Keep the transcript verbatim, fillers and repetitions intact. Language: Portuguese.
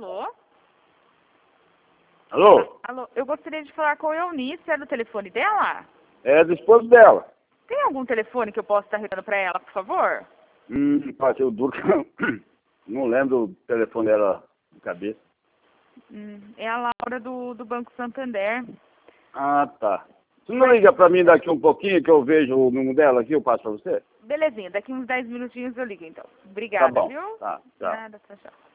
Alô? Alô? Alô, eu gostaria de falar com a Eunice, é do telefone dela? É do esposo dela. Tem algum telefone que eu possa estar ligando pra ela, por favor? Hum, pode ser o duro que eu não lembro o telefone dela de cabeça. Hum, é a Laura do, do Banco Santander. Ah, tá. Você não liga pra mim daqui um pouquinho que eu vejo o número dela aqui, eu passo pra você? Belezinha, daqui uns dez minutinhos eu ligo então. Tá Obrigada, bom. viu? Tá, tchau. Nada, tchau, tchau.